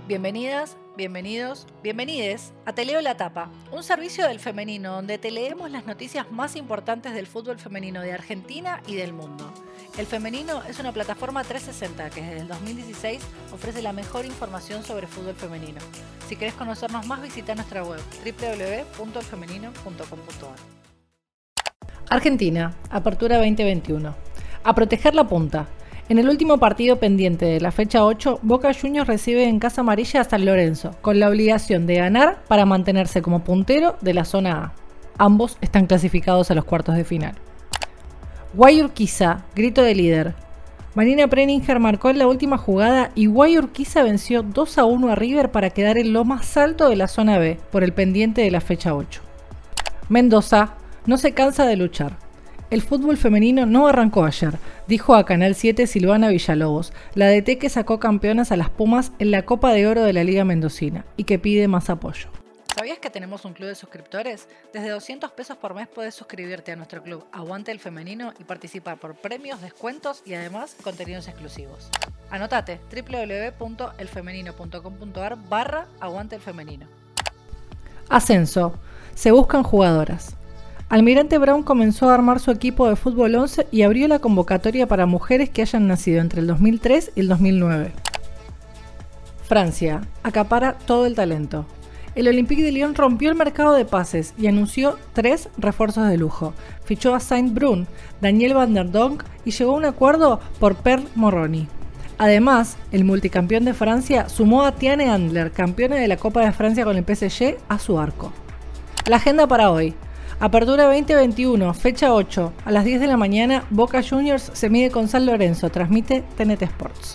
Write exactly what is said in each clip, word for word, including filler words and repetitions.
Bienvenidas, bienvenidos, bienvenides a Te Leo la Tapa, un servicio del femenino donde te leemos las noticias más importantes del fútbol femenino de Argentina y del mundo. El Femenino es una plataforma trescientos sesenta que desde el dos mil dieciséis ofrece la mejor información sobre fútbol femenino. Si querés conocernos más, visita nuestra web doble u doble u doble u punto el femenino punto com punto a r. Argentina, Apertura veinte veintiuno. A proteger la punta. En el último partido pendiente de la fecha ocho, Boca Juniors recibe en Casa Amarilla a San Lorenzo, con la obligación de ganar para mantenerse como puntero de la zona A. Ambos están clasificados a los cuartos de final. Guay Urquiza, grito de líder. Marina Preninger marcó en la última jugada y Guay Urquiza venció dos a uno a River para quedar en lo más alto de la zona B, por el pendiente de la fecha ocho. Mendoza no se cansa de luchar. El fútbol femenino no arrancó ayer, dijo a Canal siete Silvana Villalobos, la D T que sacó campeonas a las Pumas en la Copa de Oro de la Liga Mendocina y que pide más apoyo. ¿Sabías que tenemos un club de suscriptores? Desde doscientos pesos por mes puedes suscribirte a nuestro club Aguante el Femenino y participar por premios, descuentos y además contenidos exclusivos. Anotate doble u doble u doble u punto el femenino punto com punto a r barra Aguante el Femenino. Ascenso. Se buscan jugadoras. Almirante Brown comenzó a armar su equipo de fútbol once y abrió la convocatoria para mujeres que hayan nacido entre el dos mil tres y el dos mil nueve. Francia acapara todo el talento. El Olympique de Lyon rompió el mercado de pases y anunció tres refuerzos de lujo. Fichó a Saint-Brun, Daniel Van der Donk y llegó a un acuerdo por Per Moroni. Además, el multicampeón de Francia sumó a Tiane Andler, campeona de la Copa de Francia con el P S G, a su arco. La agenda para hoy. Apertura veinte veintiuno, fecha ocho. A las diez de la mañana, Boca Juniors se mide con San Lorenzo. Transmite T N T Sports.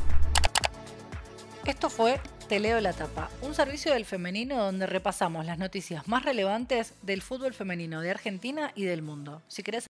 Esto fue Te Leo la Tapa, un servicio del femenino donde repasamos las noticias más relevantes del fútbol femenino de Argentina y del mundo. Si querés